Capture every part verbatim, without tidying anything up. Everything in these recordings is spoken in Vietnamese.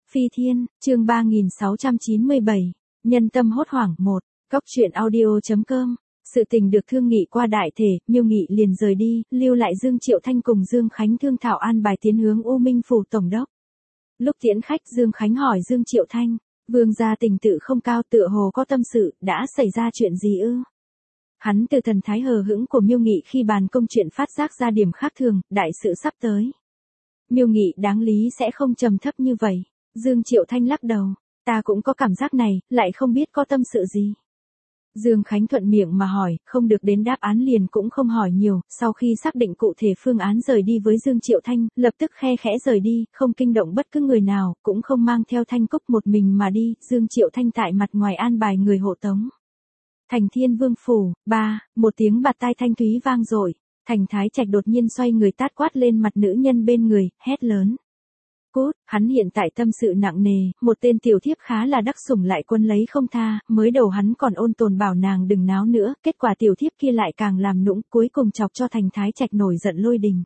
Phi Thiên, chương ba nghìn sáu trăm chín mươi bảy, nhân tâm hốt hoảng một, cóc truyện audio chấm com. Sự tình được thương nghị qua đại thể, Miêu Nghị liền rời đi, lưu lại Dương Triệu Thanh cùng Dương Khánh thương thảo an bài tiến hướng U Minh phủ tổng đốc. Lúc tiễn khách, Dương Khánh hỏi Dương Triệu Thanh, vương gia tình tự không cao, tựa hồ có tâm sự, đã xảy ra chuyện gì ư? Hắn từ thần thái hờ hững của Miêu Nghị khi bàn công chuyện phát giác ra điểm khác thường, đại sự sắp tới. Miêu Nghị đáng lý sẽ không trầm thấp như vậy. Dương Triệu Thanh lắc đầu, ta cũng có cảm giác này, lại không biết có tâm sự gì. Dương Khánh thuận miệng mà hỏi, không được đến đáp án liền cũng không hỏi nhiều, sau khi xác định cụ thể phương án rời đi với Dương Triệu Thanh, lập tức khe khẽ rời đi, không kinh động bất cứ người nào, cũng không mang theo Thanh Cúc một mình mà đi, Dương Triệu Thanh tại mặt ngoài an bài người hộ tống. Thành Thiên Vương phủ, ba, một tiếng bạt tai thanh thúy vang dội, Thành Thái Trạch đột nhiên xoay người tát quát lên mặt nữ nhân bên người, hét lớn. Cút, hắn hiện tại tâm sự nặng nề, một tên tiểu thiếp khá là đắc sủng lại quân lấy không tha, mới đầu hắn còn ôn tồn bảo nàng đừng náo nữa, kết quả tiểu thiếp kia lại càng làm nũng, cuối cùng chọc cho Thành Thái Trạch nổi giận lôi đình.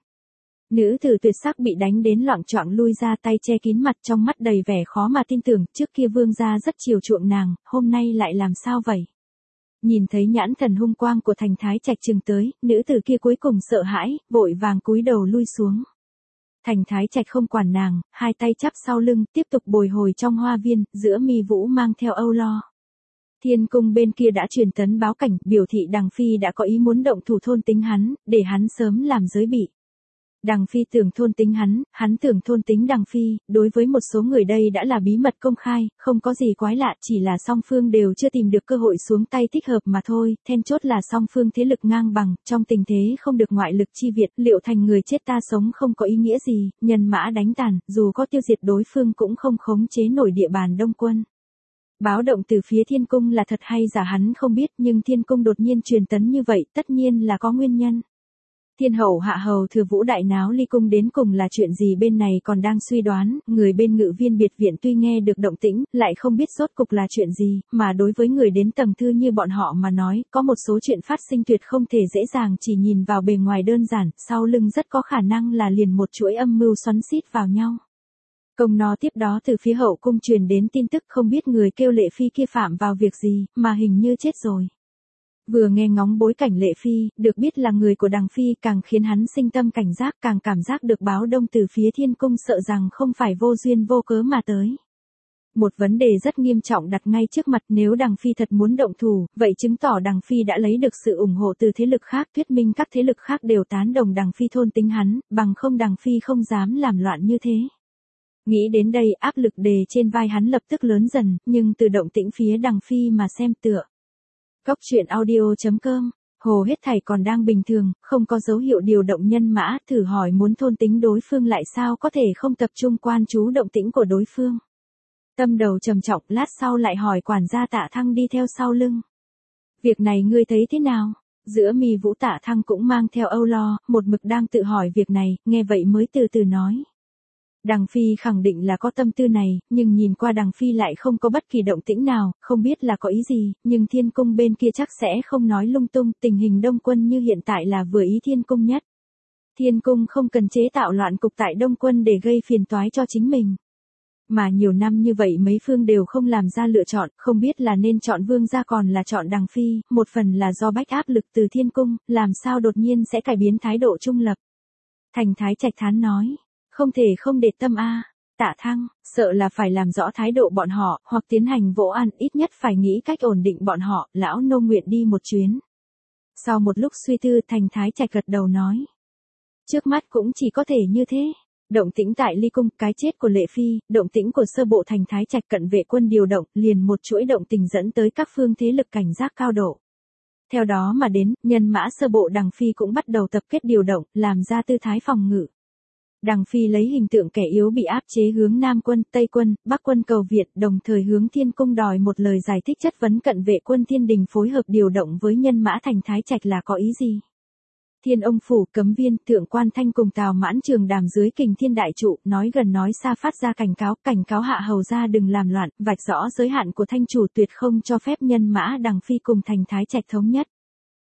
Nữ tử tuyệt sắc bị đánh đến loạng choạng lui ra, tay che kín mặt, trong mắt đầy vẻ khó mà tin tưởng, trước kia vương gia rất chiều chuộng nàng, hôm nay lại làm sao vậy? Nhìn thấy nhãn thần hung quang của Thành Thái Trạch trừng tới, nữ tử kia cuối cùng sợ hãi, vội vàng cúi đầu lui xuống. Thành Thái Trạch không quản nàng, hai tay chắp sau lưng, tiếp tục bồi hồi trong hoa viên, giữa mi vũ mang theo âu lo. Thiên cung bên kia đã truyền tấn báo cảnh, biểu thị Đằng Phi đã có ý muốn động thủ thôn tính hắn, để hắn sớm làm giới bị. Đằng Phi tưởng thôn tính hắn, hắn tưởng thôn tính Đằng Phi, đối với một số người đây đã là bí mật công khai, không có gì quái lạ, chỉ là song phương đều chưa tìm được cơ hội xuống tay thích hợp mà thôi, then chốt là song phương thế lực ngang bằng, trong tình thế không được ngoại lực chi viện, liệu thành người chết ta sống không có ý nghĩa gì, nhân mã đánh tàn, dù có tiêu diệt đối phương cũng không khống chế nổi địa bàn Đông quân. Báo động từ phía Thiên cung là thật hay giả hắn không biết, nhưng Thiên cung đột nhiên truyền tấn như vậy, tất nhiên là có nguyên nhân. Thiên hậu hạ hầu thừa vũ đại náo ly cung đến cùng là chuyện gì bên này còn đang suy đoán, người bên ngự viên biệt viện tuy nghe được động tĩnh, lại không biết rốt cục là chuyện gì, mà đối với người đến tầng thư như bọn họ mà nói, có một số chuyện phát sinh tuyệt không thể dễ dàng chỉ nhìn vào bề ngoài đơn giản, sau lưng rất có khả năng là liền một chuỗi âm mưu xoắn xít vào nhau. Công nó tiếp đó từ phía hậu cung truyền đến tin tức không biết người kêu Lệ Phi kia phạm vào việc gì, mà hình như chết rồi. Vừa nghe ngóng bối cảnh Lệ Phi, được biết là người của Đằng Phi càng khiến hắn sinh tâm cảnh giác, càng cảm giác được báo đông từ phía Thiên cung sợ rằng không phải vô duyên vô cớ mà tới. Một vấn đề rất nghiêm trọng đặt ngay trước mặt, nếu Đằng Phi thật muốn động thủ, vậy chứng tỏ Đằng Phi đã lấy được sự ủng hộ từ thế lực khác, thuyết minh các thế lực khác đều tán đồng Đằng Phi thôn tính hắn, bằng không Đằng Phi không dám làm loạn như thế. Nghĩ đến đây, áp lực đề trên vai hắn lập tức lớn dần, nhưng từ động tĩnh phía Đằng Phi mà xem tựa. Cóc truyện audio chấm com, hồ hết thảy còn đang bình thường, không có dấu hiệu điều động nhân mã, thử hỏi muốn thôn tính đối phương lại sao có thể không tập trung quan chú động tĩnh của đối phương. Tâm đầu trầm trọng, lát sau lại hỏi quản gia Tạ Thăng đi theo sau lưng. Việc này ngươi thấy thế nào? Giữa mi vũ Tạ Thăng cũng mang theo âu lo, một mực đang tự hỏi việc này, nghe vậy mới từ từ nói. Đằng Phi khẳng định là có tâm tư này, nhưng nhìn qua Đằng Phi lại không có bất kỳ động tĩnh nào, không biết là có ý gì, nhưng Thiên cung bên kia chắc sẽ không nói lung tung, tình hình Đông quân như hiện tại là vừa ý Thiên cung nhất. Thiên cung không cần chế tạo loạn cục tại Đông quân để gây phiền toái cho chính mình. Mà nhiều năm như vậy mấy phương đều không làm ra lựa chọn, không biết là nên chọn vương gia còn là chọn Đằng Phi, một phần là do bách áp lực từ Thiên cung, làm sao đột nhiên sẽ cải biến thái độ trung lập. Thành Thái Trạch thán nói. Không thể không để tâm a. À. Tạ Thăng, sợ là phải làm rõ thái độ bọn họ, hoặc tiến hành vỗ ăn, ít nhất phải nghĩ cách ổn định bọn họ, lão nô nguyện đi một chuyến. Sau một lúc suy tư, Thành Thái Trạch gật đầu nói. Trước mắt cũng chỉ có thể như thế. Động tĩnh tại ly cung, cái chết của Lệ Phi, động tĩnh của sơ bộ Thành Thái Trạch cận vệ quân điều động, liền một chuỗi động tình dẫn tới các phương thế lực cảnh giác cao độ. Theo đó mà đến, nhân mã sơ bộ Đằng Phi cũng bắt đầu tập kết điều động, làm ra tư thái phòng ngự. Đằng Phi lấy hình tượng kẻ yếu bị áp chế hướng Nam quân, Tây quân, Bắc quân cầu viện, đồng thời hướng Thiên cung đòi một lời giải thích chất vấn cận vệ quân Thiên Đình phối hợp điều động với nhân mã Thành Thái Trạch là có ý gì. Thiên ông phủ, Cấm Viên, Thượng Quan Thanh cùng Tào Mãn Trường đàm dưới Kình Thiên đại trụ, nói gần nói xa phát ra cảnh cáo, cảnh cáo hạ hầu gia đừng làm loạn, vạch rõ giới hạn của thanh chủ tuyệt không cho phép nhân mã Đằng Phi cùng Thành Thái Trạch thống nhất.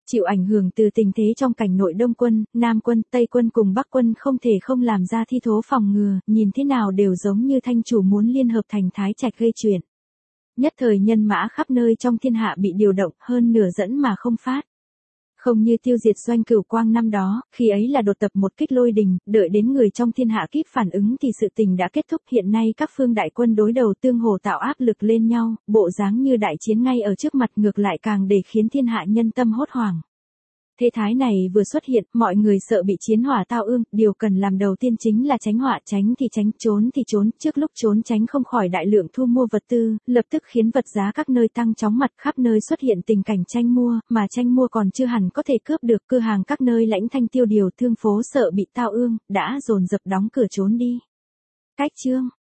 Chịu ảnh hưởng từ tình thế trong cảnh nội Đông quân, Nam quân, Tây quân cùng Bắc quân không thể không làm ra thi thố phòng ngừa, nhìn thế nào đều giống như thanh chủ muốn liên hợp thành Thái Trạch gây chuyện. Nhất thời nhân mã khắp nơi trong thiên hạ bị điều động, hơn nửa dẫn mà không phát. Không như tiêu diệt Doanh Cửu Quang năm đó, khi ấy là đột tập một kích lôi đình, đợi đến người trong thiên hạ kịp phản ứng thì sự tình đã kết thúc. Hiện nay các phương đại quân đối đầu tương hồ tạo áp lực lên nhau, bộ dáng như đại chiến ngay ở trước mặt, ngược lại càng để khiến thiên hạ nhân tâm hốt hoảng. Thế thái này vừa xuất hiện, mọi người sợ bị chiến hỏa tao ương, điều cần làm đầu tiên chính là tránh hỏa, tránh thì tránh, trốn thì trốn, trước lúc trốn tránh không khỏi đại lượng thu mua vật tư, lập tức khiến vật giá các nơi tăng chóng mặt, khắp nơi xuất hiện tình cảnh tranh mua, mà tranh mua còn chưa hẳn có thể cướp được, cửa hàng các nơi lãnh thanh tiêu điều, thương phố sợ bị tao ương, đã dồn dập đóng cửa trốn đi. Cách chương